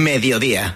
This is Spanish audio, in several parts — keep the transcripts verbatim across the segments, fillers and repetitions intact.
mediodía.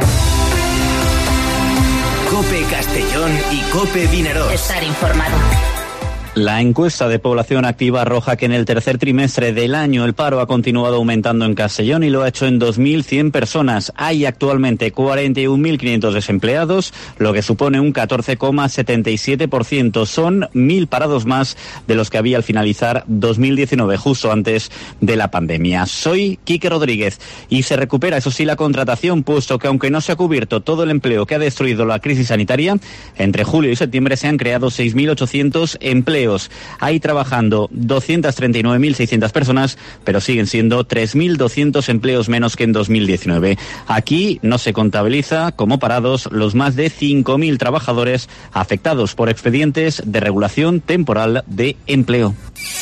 COPE Castellón y COPE Vinaròs. Estar informado. La encuesta de población activa arroja que en el tercer trimestre del año el paro ha continuado aumentando en Castellón y lo ha hecho en dos mil cien personas. Hay actualmente cuarenta y un mil quinientos desempleados, lo que supone un catorce coma setenta y siete por ciento. Son mil parados más de los que había al finalizar dos mil diecinueve, justo antes de la pandemia. Soy Quique Rodríguez y se recupera, eso sí, la contratación, puesto que aunque no se ha cubierto todo el empleo que ha destruido la crisis sanitaria, entre julio y septiembre se han creado seis mil ochocientos empleos. Hay trabajando doscientas treinta y nueve mil seiscientas personas, pero siguen siendo tres mil doscientos empleos menos que en dos mil diecinueve. Aquí no se contabiliza como parados los más de cinco mil trabajadores afectados por expedientes de regulación temporal de empleo.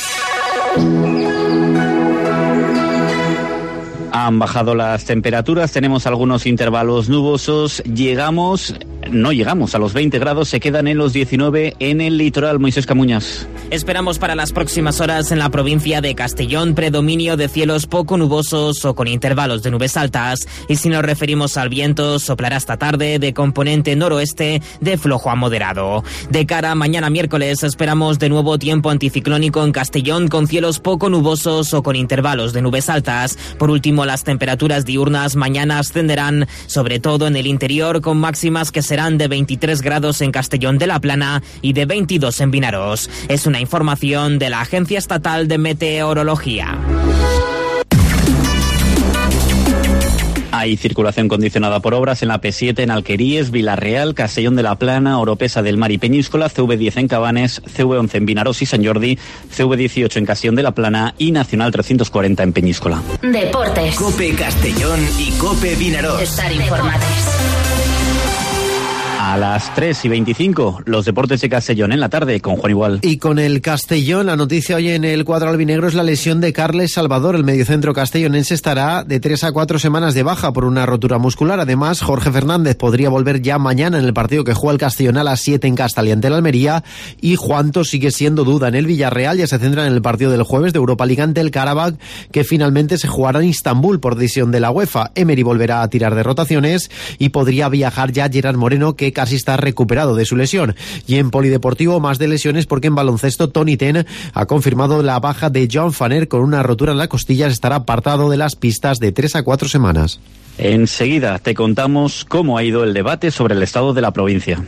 Han bajado las temperaturas, tenemos algunos intervalos nubosos, llegamos, no llegamos a los veinte grados, se quedan en los diecinueve en el litoral. Moisés Camuñas. Esperamos para las próximas horas en la provincia de Castellón predominio de cielos poco nubosos o con intervalos de nubes altas, y si nos referimos al viento, soplará esta tarde de componente noroeste de flojo a moderado. De cara a mañana miércoles esperamos de nuevo tiempo anticiclónico en Castellón con cielos poco nubosos o con intervalos de nubes altas. Por último, las temperaturas diurnas mañana ascenderán, sobre todo en el interior, con máximas que serán de veintitrés grados en Castellón de la Plana y de veintidós en Vinaròs. Es una información de la Agencia Estatal de Meteorología. Hay circulación condicionada por obras en la P siete en Alqueríes, Villarreal, Castellón de la Plana, Oropesa del Mar y Peñíscola, C V diez en Cabanes, C V once en Vinaròs y Sant Jordi, C V dieciocho en Castellón de la Plana y Nacional trescientos cuarenta en Peñíscola. Deportes. COPE Castellón y COPE Vinaròs. Estar informados. A las tres y veinticinco, los deportes de Castellón en la tarde con Juan Igual. Y con el Castellón, la noticia hoy en el cuadro albinegro es la lesión de Carles Salvador. El mediocentro castellonense estará de tres a cuatro semanas de baja por una rotura muscular. Además, Jorge Fernández podría volver ya mañana en el partido que juega el Castellón a las siete en Castellón ante el Almería. Y Juanto sigue siendo duda en el Villarreal. Ya se centra en el partido del jueves de Europa League ante el Karabakh, que finalmente se jugará en Istambul por decisión de la UEFA. Emery volverá a tirar de rotaciones y podría viajar ya Gerard Moreno, que casi está recuperado de su lesión. Y en polideportivo, más de lesiones, porque en baloncesto Toni Ten ha confirmado la baja de John Faner con una rotura en la costilla. Estará apartado de las pistas de tres a cuatro semanas. Enseguida te contamos cómo ha ido el debate sobre el estado de la provincia.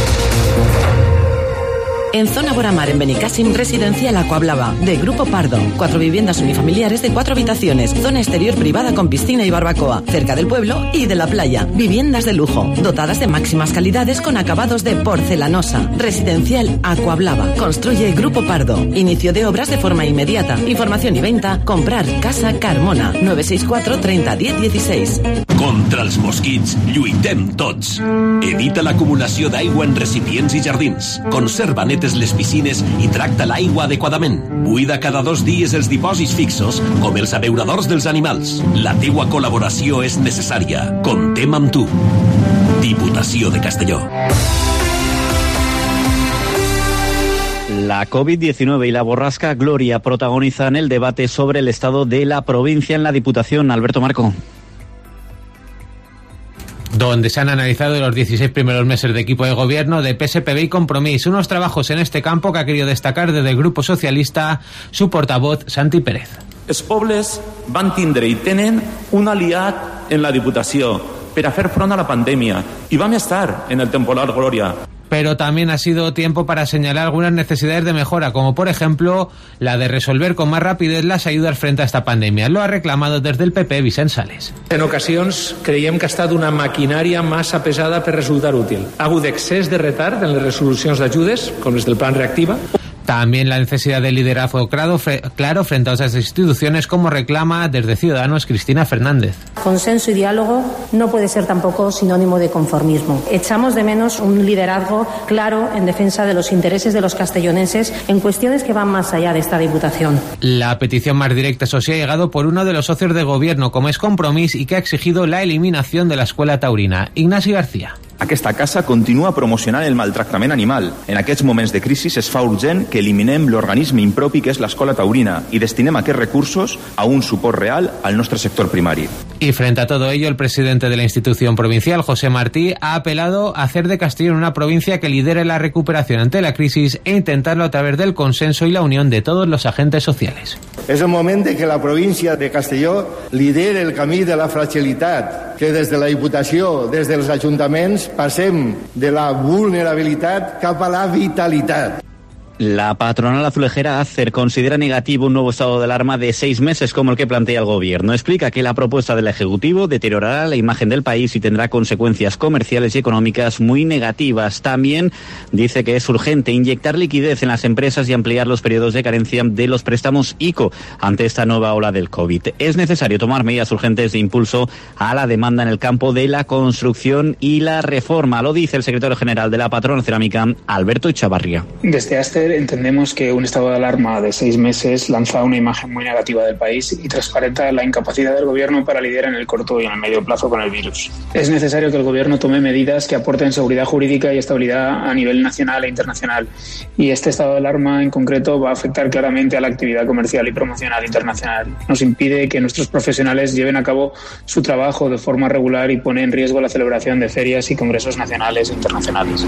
En Zona Boramar, en Benicàssim, residencial Aquablava, de Grupo Pardo. Cuatro viviendas unifamiliares de cuatro habitaciones, zona exterior privada con piscina y barbacoa, cerca del pueblo y de la playa. Viviendas de lujo, dotadas de máximas calidades con acabados de porcelanosa. Residencial Aquablava. Construye Grupo Pardo. Inicio de obras de forma inmediata. Información y venta, comprar Casa Carmona. nueve seis cuatro treinta diez dieciséis. Contra els mosquits lluitem tots. Evita l'acumulació d'aigua en recipients i jardins. Conserva netes les piscines i tracta l'aigua adequadament. Buida cada dos dies els dipòsits fixos, com els abeuradors dels animals. La teua col·laboració és necessària. Comptem amb tu. Diputació de Castelló. La COVID diecinueve y la borrasca Gloria protagonizan el debate sobre el estado de la provincia en la Diputación. Alberto Marco. Donde se han analizado los dieciséis primeros meses de equipo de gobierno de P S P B y Compromís. Unos trabajos en este campo que ha querido destacar desde el Grupo Socialista su portavoz, Santi Pérez. Els pobles van tindre i tenen un aliat en la Diputació per a fer front a la pandèmia i vam estar en el temporal Gloria. Pero también ha sido tiempo para señalar algunas necesidades de mejora, como por ejemplo la de resolver con más rapidez las ayudas frente a esta pandemia. Lo ha reclamado desde el P P Vicent Sales. En ocasions creiem que ha estat una maquinària massa pesada per resultar útil. Ha hagut excés de retard en les resolucions d'ajudes, com les del Plan Reactiva. También la necesidad de liderazgo claro, claro frente a otras instituciones, como reclama desde Ciudadanos Cristina Fernández. Consenso y diálogo no puede ser tampoco sinónimo de conformismo. Echamos de menos un liderazgo claro en defensa de los intereses de los castellonenses en cuestiones que van más allá de esta Diputación. La petición más directa, eso sí, ha llegado por uno de los socios de gobierno, como es Compromís, y que ha exigido la eliminación de la escuela taurina. Ignasi García. Aquesta casa continua promocionant el maltractament animal. En aquests moments de crisi es fa urgent que eliminem l'organisme impropi que és l'escola taurina i destinem aquests recursos a un suport real al nostre sector primari. Y frente a todo ello, el presidente de la institución provincial, José Martí, ha apelado a hacer de Castellón una provincia que lidere la recuperación ante la crisis e intentarlo a través del consenso y la unión de todos los agentes sociales. És el moment de que la província de Castelló lidere el camí de la fragilitat, que des de la Diputació, des dels ajuntaments, passem de la vulnerabilitat cap a la vitalitat. La patronal azulejera ACER considera negativo un nuevo estado de alarma de seis meses como el que plantea el gobierno. Explica que la propuesta del Ejecutivo deteriorará la imagen del país y tendrá consecuencias comerciales y económicas muy negativas. También dice que es urgente inyectar liquidez en las empresas y ampliar los periodos de carencia de los préstamos ICO ante esta nueva ola del COVID. Es necesario tomar medidas urgentes de impulso a la demanda en el campo de la construcción y la reforma. Lo dice el secretario general de la patronal cerámica, Alberto Echavarría. Desde ACER entendemos que un estado de alarma de seis meses lanza una imagen muy negativa del país y transparenta la incapacidad del gobierno para lidiar en el corto y en el medio plazo con el virus. Es necesario que el gobierno tome medidas que aporten seguridad jurídica y estabilidad a nivel nacional e internacional. Y este estado de alarma en concreto va a afectar claramente a la actividad comercial y promocional internacional. Nos impide que nuestros profesionales lleven a cabo su trabajo de forma regular y pone en riesgo la celebración de ferias y congresos nacionales e internacionales.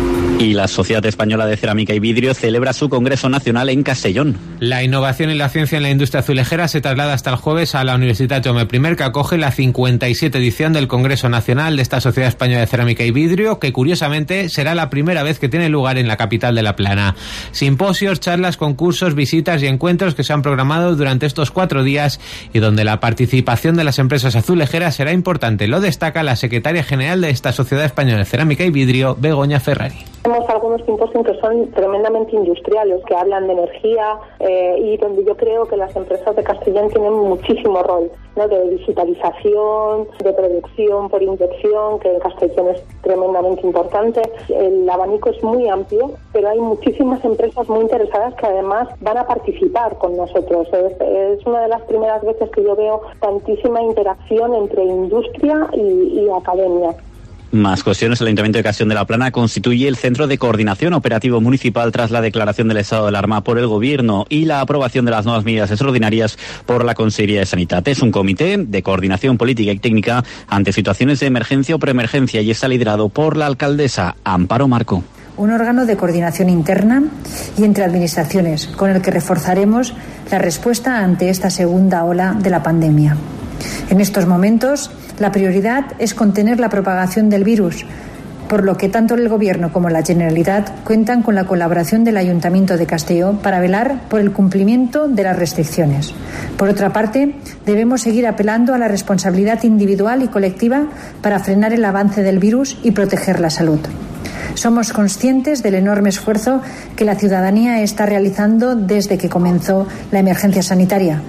Y la Sociedad Española de Cerámica y Vidrio celebra su Congreso Nacional en Castellón. La innovación y la ciencia en la industria azulejera se traslada hasta el jueves a la Universidad Jaume I, que acoge la cincuenta y siete edición del Congreso Nacional de esta Sociedad Española de Cerámica y Vidrio, que curiosamente será la primera vez que tiene lugar en la capital de La Plana. Simposios, charlas, concursos, visitas y encuentros que se han programado durante estos cuatro días y donde la participación de las empresas azulejeras será importante. Lo destaca la secretaria general de esta Sociedad Española de Cerámica y Vidrio, Begoña Ferrari. Tenemos algunos simposios que son tremendamente industriales, que hablan de energía eh, y donde yo creo que las empresas de Castellón tienen muchísimo rol, ¿no? De digitalización, de producción por inyección, que en Castellón es tremendamente importante. El abanico es muy amplio, pero hay muchísimas empresas muy interesadas que además van a participar con nosotros. Es, es una de las primeras veces que yo veo tantísima interacción entre industria y, y academia. Más cuestiones. El Ayuntamiento de Castellón de la Plana constituye el Centro de Coordinación Operativo Municipal tras la declaración del estado de alarma por el Gobierno y la aprobación de las nuevas medidas extraordinarias por la Consellería de Sanidad. Es un comité de coordinación política y técnica ante situaciones de emergencia o preemergencia y está liderado por la alcaldesa Amparo Marco. Un órgano de coordinación interna y entre administraciones, con el que reforzaremos la respuesta ante esta segunda ola de la pandemia. En estos momentos, la prioridad es contener la propagación del virus, por lo que tanto el Gobierno como la Generalitat cuentan con la colaboración del Ayuntamiento de Castelló para velar por el cumplimiento de las restricciones. Por otra parte, debemos seguir apelando a la responsabilidad individual y colectiva para frenar el avance del virus y proteger la salud. Somos conscientes del enorme esfuerzo que la ciudadanía está realizando desde que comenzó la emergencia sanitaria.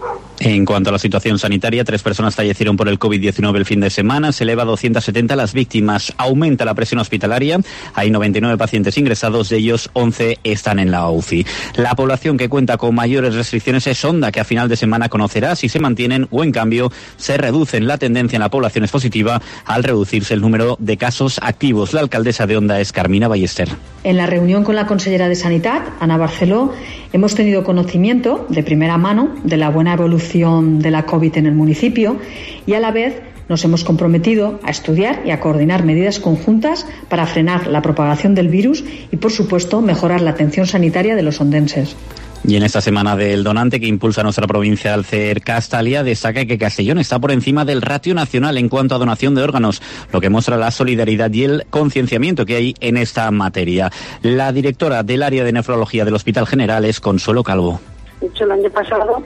En cuanto a la situación sanitaria, tres personas fallecieron por el COVID diecinueve el fin de semana, se eleva a doscientas setenta las víctimas, aumenta la presión hospitalaria, hay noventa y nueve pacientes ingresados, de ellos once están en la U C I. La población que cuenta con mayores restricciones es Onda, que a final de semana conocerá si se mantienen o en cambio se reducen. La tendencia en la población es positiva al reducirse el número de casos activos. La alcaldesa de Onda es Carmina Ballester. En la reunión con la consellera de Sanidad, Ana Barceló, hemos tenido conocimiento de primera mano de la buena evolución de la COVID en el municipio y a la vez nos hemos comprometido a estudiar y a coordinar medidas conjuntas para frenar la propagación del virus y, por supuesto, mejorar la atención sanitaria de los ondenses. Y en esta semana del donante que impulsa nuestra provincia al C E R Castalia, destaca que Castellón está por encima del ratio nacional en cuanto a donación de órganos, lo que muestra la solidaridad y el concienciamiento que hay en esta materia. La directora del área de nefrología del Hospital General es Consuelo Calvo. De hecho, el año pasado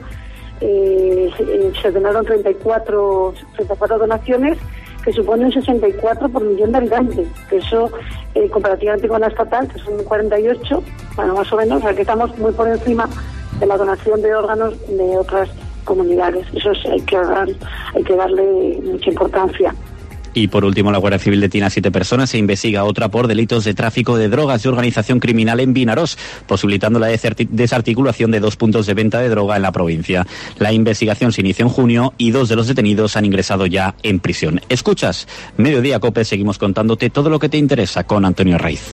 eh, se donaron treinta y cuatro donaciones, que supone un sesenta y cuatro por millón de habitantes, que eso eh, comparativamente con la estatal, que son cuarenta y ocho, bueno, más o menos, o sea que estamos muy por encima de la donación de órganos de otras comunidades. Eso sí, hay que dar, hay que darle mucha importancia. Y por último, la Guardia Civil detiene a siete personas e investiga otra por delitos de tráfico de drogas y organización criminal en Vinaròs, posibilitando la desarticulación de dos puntos de venta de droga en la provincia. La investigación se inició en junio y dos de los detenidos han ingresado ya en prisión. Escuchas Mediodía Cope, seguimos contándote todo lo que te interesa con Antonio Raiz.